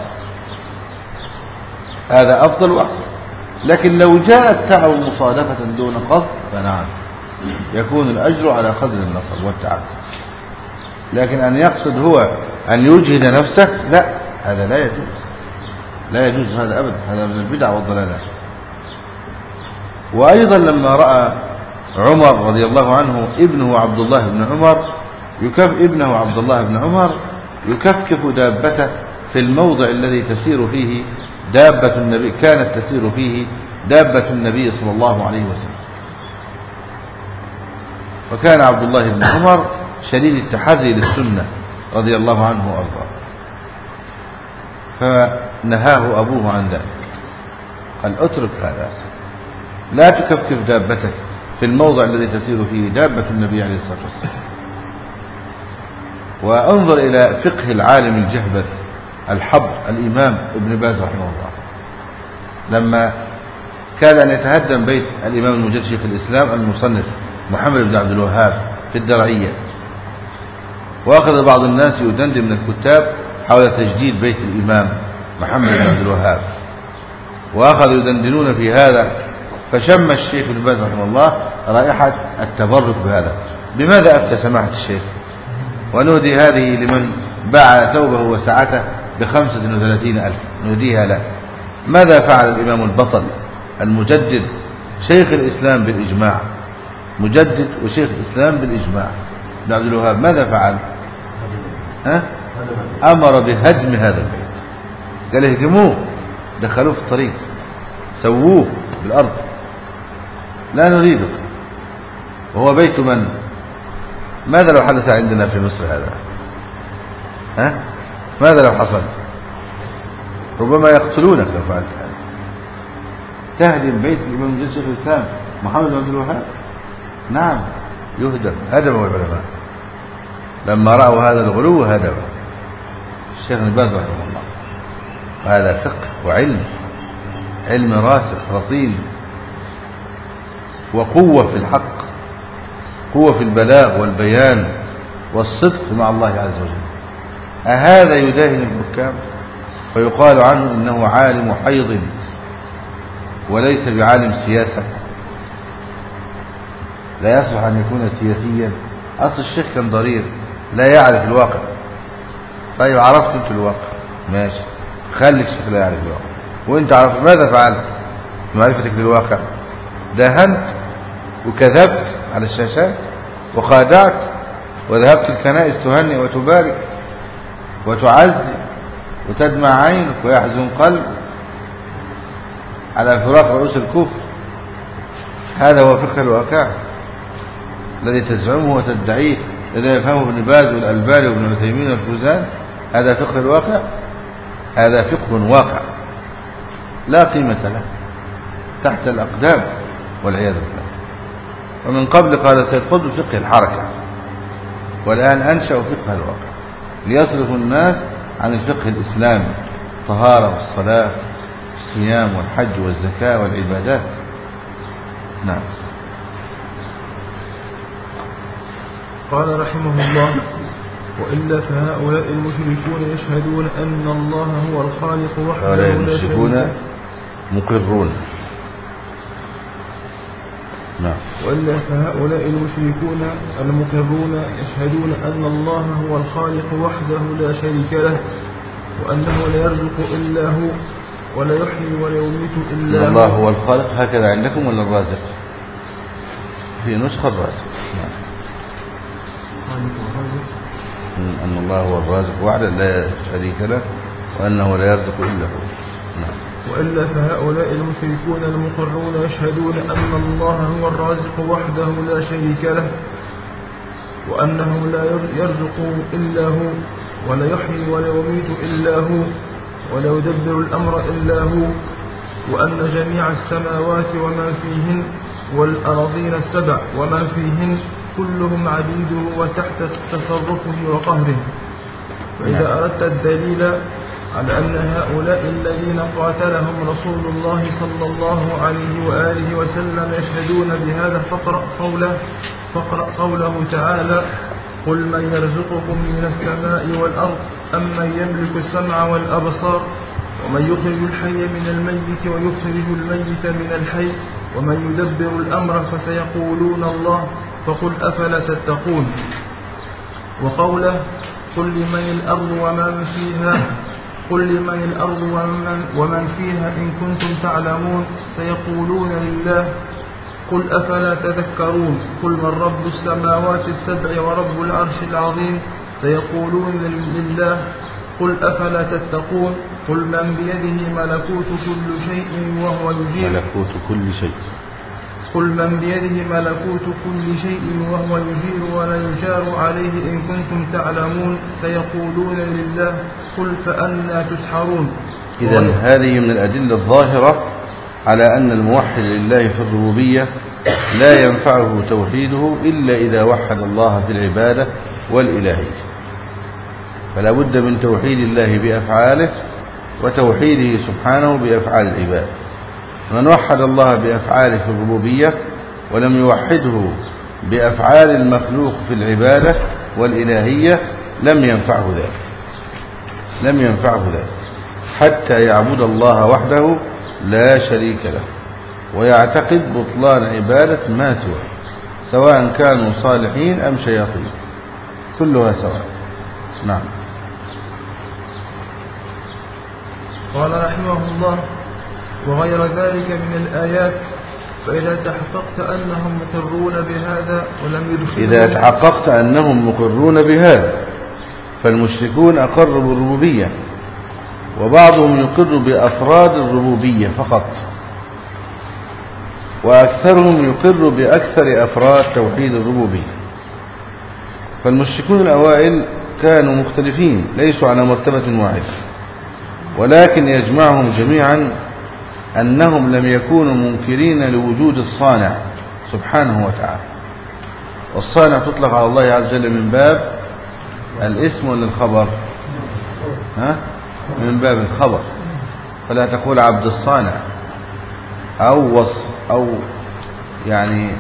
هذا أفضل وأحسن. لكن لو جاء التعب مصادفة دون قصد فنعم يكون الأجر على قدر النصب والتعب. لكن أن يقصد هو أن يجهد نفسه لا، هذا لا يجوز، لا يجوز هذا أبدا، هذا من البدع والضلالات. وأيضا لما رأى عمر رضي الله عنه ابنه عبد الله بن عمر يكفكف دابته في الموضع الذي تسير فيه دابة النبي، كانت تسير فيه دابة النبي صلى الله عليه وسلم. وكان عبد الله بن عمر شديد التحري للسنة رضي الله عنه وأرضاه، فنهاه أبوه عن ذلك، قال اترك هذا، لا تكفكف دابتك في الموضع الذي تسير فيه دابة النبي عليه الصلاة والسلام. وانظر إلى فقه العالم الجهبذ الحبر الإمام ابن باز رحمه الله، لما كان أن يتهدم بيت الإمام المجدد شيخ الإسلام المصنف محمد بن عبد الوهاب في الدرعية، وأخذ بعض الناس يدندن من الكتاب حول تجديد بيت الإمام محمد بن عبد الوهاب، وأخذوا يدندنون في هذا، فشم الشيخ ابن باز رحمه الله رائحة التبرك بهذا. بماذا أفتى سماحة الشيخ؟ ونهدي هذه لمن باع ثوبه وسعته ب35,000 نهديها له. ماذا فعل الإمام البطل المجدد شيخ الإسلام بالإجماع، مجدد وشيخ الإسلام بالإجماع ابن عبد الوهاب، ماذا فعل؟ أمر بهدم هذا البيت، قال اهدموه، دخلوه في الطريق، سووه بالأرض، لا نريده. وهو بيت من؟ ماذا لو حدث عندنا في مصر هذا؟ ماذا لو حصل؟ ربما يقتلونك لو فعلت هذا، تهدم بيت الإمام المجدد شيخ الإسلام محمد بن عبد الوهاب. نعم يهدم، هدمه العلماء لما رأوا هذا الغلو، هدمه الشيخ ابن باز رحمه الله. وهذا فقه وعلم، علم راسخ رصين، وقوة في الحق، قوة في البلاغ والبيان والصدق مع الله عز وجل. أهذا يداهن الحكام فيقال عنه إنه عالم حيض وليس بعالم سياسة؟ لا يصلح أن يكون سياسيا. أصل الشيخ كان ضرير لا يعرف الواقع. طيب عرفت أنت الواقع ماشي، خلي الشيخ لا يعرف الواقع، وأنت عرفت ماذا فعلت معرفتك للواقع؟ داهنت وكذبت على الشاشات وخادعت وذهبت الكنائس تهنئ وتبارك وتعزي وتدمع عينك ويحزن قلبك على فراق رؤوس الكفر. هذا هو فقه الواقع الذي تزعمه وتدعيه، الذي يفهمه ابن باز والألباني وابن عثيمين والفوزان. هذا فقه الواقع، هذا فقه واقع لا قيمة له، تحت الأقدام والعياذ بالله. ومن قبل قال سيد قطب فقه الحركة، والآن أنشأوا فقه الواقع ليصرفوا الناس عن الفقه الإسلامي، الطهارة والصلاة والصيام والحج والزكاة والعبادات. نعم. قال رحمه الله: وإلا فهؤلاء المشركون يشهدون أن الله هو الخالق وحده هؤلاء لا شريك المشركون له. مقرون. نعم. وإلا فهؤلاء المشركون المقرون يشهدون أن الله هو الخالق وحده لا شريك له، وأنه لا يرزق إلا هو ولا يحيي ولا يميت إلا هو. الله هو الخالق هكذا عندكم ولا الرازق؟ في نسخة الرازق. نعم. أن الله هو الرازق وحده لا شريك له وأنه لا يرزق إلا هو. نعم. وإلا فهؤلاء المشركون المقرون يشهدون أن الله هو الرازق وحده لا شريك له، وأنه لا يرزق إلا هو ولا يحيي ولا يميت إلا هو ولا يدبر الأمر إلا هو، وأن جميع السماوات وما فيهن والأراضين السبع وما فيهن كلهم عبيده وتحت تصرفه وقهره. فإذا أردت الدليل على أن هؤلاء الذين قاتلهم رسول الله صلى الله عليه وآله وسلم يشهدون بهذا فاقرأ قوله تعالى: قل من يرزقكم من السماء والأرض أمن يملك السمع والأبصار ومن يخرج الحي من الميت ويخرج الميت من الحي ومن يدبر الأمر فسيقولون الله فقل أفلا تتقون. وقوله: قل لمن الأرض ومن فيها ومن فيها إن كنتم تعلمون سيقولون لله قل أفلا تذكرون. قل من رب السماوات السبع ورب العرش العظيم سيقولون لله قل أفلا تتقون. قل من بيده ملكوت كل شيء وهو يجير قل من بيده ملكوت كل شيء وهو يجير ولا يجار عليه إن كنتم تعلمون سيقولون لله قل فأنى تسحرون. إذن هذه من الأدلة الظاهرة على أن الموحد لله في الربوبية لا ينفعه توحيده إلا إذا وحد الله في العبادة والإلهية، فلا بد من توحيد الله بأفعاله وتوحيده سبحانه بأفعال العباد. من وحد الله بأفعاله في الربوبية ولم يوحده بأفعال المخلوق في العبادة والإلهية لم ينفعه ذلك حتى يعبد الله وحده لا شريك له ويعتقد بطلان عبادة ما سواء كانوا صالحين أم شياطين، كلها سواء. نعم. قال رحمه الله: وغير ذلك من الآيات. فإذا تحققت أنهم مقرون بهذا ولم يدخلوا إذا تحققت أنهم مقرون بهذا، فالمشركون أقروا بالربوبية، وبعضهم يقر بأفراد الربوبية فقط، وأكثرهم يقر بأكثر أفراد توحيد الربوبية. فالمشركون الأوائل كانوا مختلفين، ليسوا على مرتبة واحدة، ولكن يجمعهم جميعا أنهم لم يكونوا منكرين لوجود الصانع سبحانه وتعالى. والصانع تطلق على الله عز وجل من باب الاسم ولا الخبر؟ من باب الخبر، فلا تقول عبد الصانع أو يعني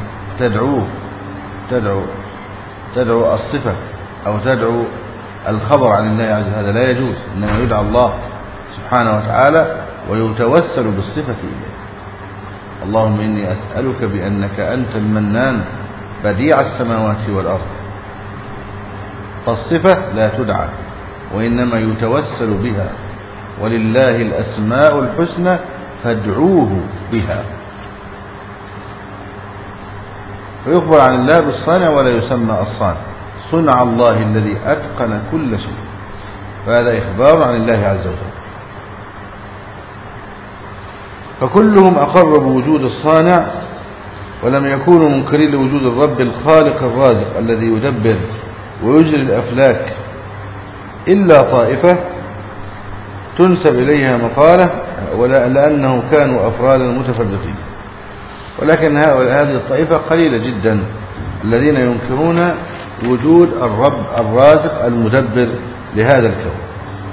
تدعو الصفة أو تدعو الخبر عن الله عز وجل، هذا لا يجوز. إنما يدعى الله سبحانه وتعالى ويتوسل بالصفة إليه. اللهم إني أسألك بأنك أنت المنان بديع السماوات والأرض. فالصفة لا تدعى وإنما يتوسل بها، ولله الأسماء الحسنى فادعوه بها. فيخبر عن الله بالصانع ولا يسمى الصانع صنع الله الذي أتقن كل شيء. فهذا إخبار عن الله عز وجل. فكلهم أقروا بوجود الصانع ولم يكونوا منكرين لوجود الرب الخالق الرازق الذي يدبر ويجري الأفلاك، إلا طائفة تنسب إليها مقالة لأنه كانوا أفرادا متفرقين. ولكن هذه الطائفة قليلة جدا الذين ينكرون وجود الرب الرازق المدبر لهذا الكون.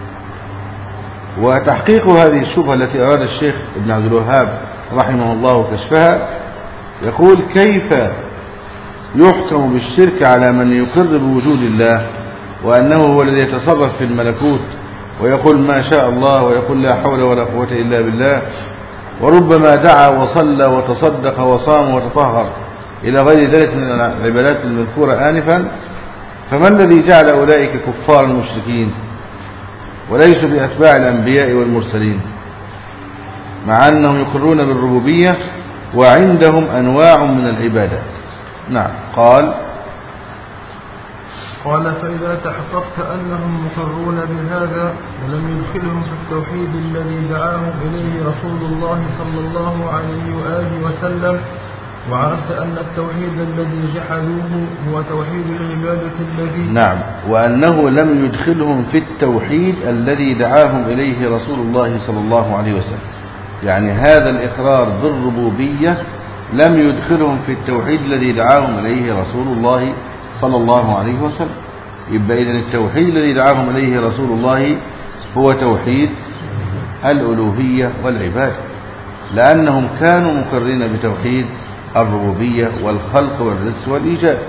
وتحقيق هذه الشبهة التي أراد الشيخ ابن عبد الوهاب رحمه الله كشفها، يقول: كيف يحكم بالشرك على من يقر بوجود الله وأنه هو الذي يتصرف في الملكوت ويقول ما شاء الله ويقول لا حول ولا قوة إلا بالله، وربما دعا وصلى وتصدق وصام وتطهر إلى غير ذلك من العبادات المذكورة آنفا؟ فما الذي جعل أولئك كفار المشركين وليسوا بأتباع الأنبياء والمرسلين، مع أنهم يقرون بالربوبية وعندهم أنواع من العبادات؟ نعم. قال: فإذا تحققت أنهم مقرون بهذا ولم يدخلهم في التوحيد الذي دعاهم إليه رسول الله صلى الله عليه وآله وسلم، وعرفت أن التوحيد الذي جحدوه هو توحيد العبادة الذي نعم، وأنه لم يدخلهم في التوحيد الذي دعاهم إليه رسول الله صلى الله عليه وسلم، يعني هذا الإقرار بالربوبية لم يدخلهم في التوحيد الذي دعاهم إليه رسول الله صلى الله عليه وسلم. يبقى إذن التوحيد الذي دعاهم إليه رسول الله هو توحيد الألوهية والعبادة، لأنهم كانوا مقرين بتوحيد الربوبية والخلق والرزق والإيجاد.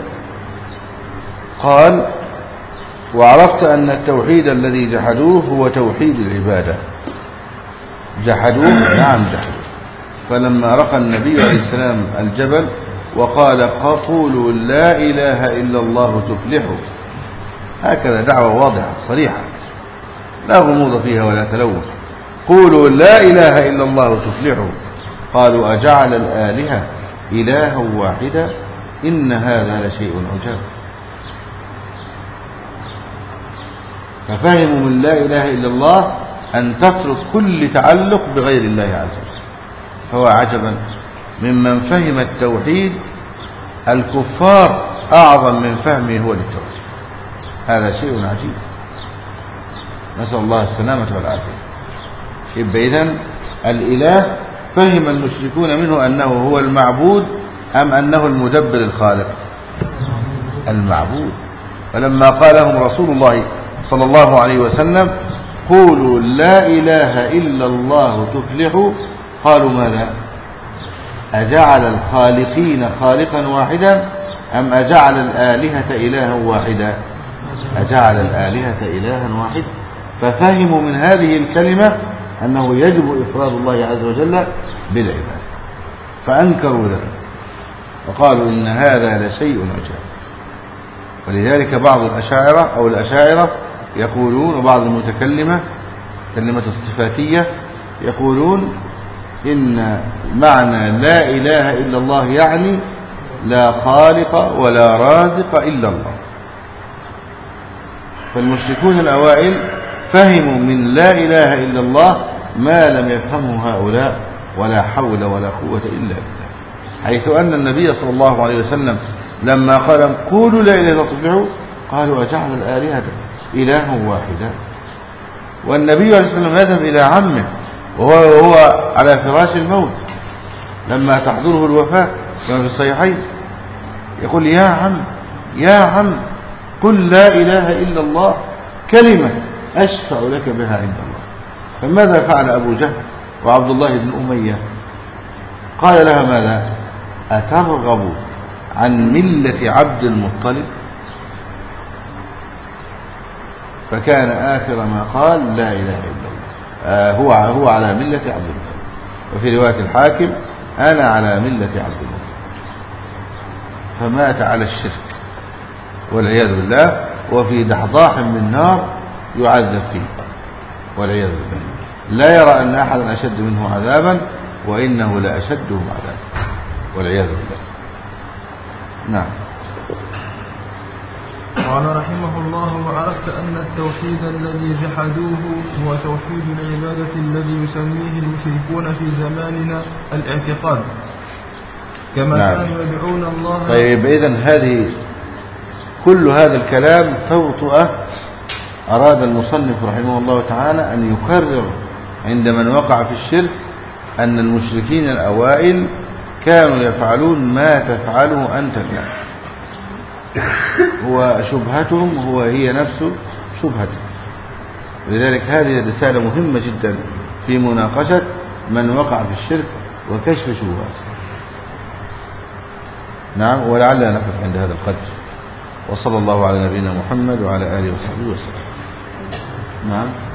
قال: وعرفت أن التوحيد الذي جحدوه هو توحيد العبادة. جحدوه، نعم جحدوه. فلما رقى النبي عليه السلام الجبل وقال: قولوا لا إله إلا الله تفلحوا، هكذا دعوة واضحة صريحة لا غموض فيها ولا تلوث. قولوا لا إله إلا الله تفلحوا. قالوا: أجعل الآلهة إلها واحدا إن هذا لشيء عجاب. ففهموا من لا إله إلا الله أن تترك كل تعلق بغير الله عز وجل. فهو عجبا ممن فهم التوحيد الكفار أعظم من فهمه هو للتوحيد. هذا شيء عجيب، نسأل الله السلامة والعافية. يبقى إذن الإله فهم المشركون منه أنه هو المعبود أم أنه المدبر الخالق؟ المعبود. فلما قال لهم رسول الله صلى الله عليه وسلم: قولوا لا إله إلا الله تفلحوا، قالوا: ماذا؟ أجعل الخالقين خالقا واحدا أم أجعل الآلهة إلها واحدا؟ أجعل الآلهة إلها واحدا. ففهموا من هذه الكلمة أنه يجب إفراد الله عز وجل بالعبادة، فأنكروا ذلك وقالوا إن هذا لشيء عجاب. ولذلك بعض الأشاعرة أو الأشاعرة يقولون، وبعض المتكلمة كلمة الصفاتية يقولون إن معنى لا إله إلا الله يعني لا خالق ولا رازق إلا الله. فالمشركون الأوائل فهموا من لا إله إلا الله ما لم يفهمه هؤلاء، ولا حول ولا قوة إلا بالله، حيث أن النبي صلى الله عليه وسلم لما قال: قولوا لا إله إلا الله تفلحوا، قالوا: أجعل الآلهة إلها واحدا. والنبي عليه الصلاة والسلام يذهب إلى عمه وهو على فراش الموت لما تحضره الوفاة كما في الصحيحين، يقول: يا عم قل لا إله إلا الله كلمة أشفع لك بها عند الله. فماذا فعل أبو جهل وعبد الله بن أمية؟ قال لها: ماذا؟ أترغب عن ملة عبد المطلب؟ فكان آخر ما قال: لا إله إلا الله. هو على ملة عبد المطلب. وفي رواية الحاكم: أنا على ملة عبد المطلب. فمات على الشرك والعياذ بالله، وفي دحضاح من نار يعذب فيه والعياذ بالله، لا يرى أن أحدا أشد منه عذابا، وإنه لأشدهم عذابا والعياذ بالله. نعم. قال رحمه الله: وعرفت أن التوحيد الذي جحدوه هو توحيد العبادة الذي يسميه المشركون في زماننا الاعتقاد، كما كانوا يدعون الله. طيب، إذن هذه كل هذا الكلام توطئة أراد المصنف رحمه الله تعالى أن يكرر عند من وقع في الشرك أن المشركين الأوائل كانوا يفعلون ما تفعله أنت الآن، وشبهتهم هي نفس شبهتك. لذلك هذه الرسالة مهمة جدا في مناقشة من وقع في الشرك وكشف شبهاته. نعم، ولعلنا نقف عند هذا القدر، وصلى الله على نبينا محمد وعلى آله وصحبه وسلم. نعم.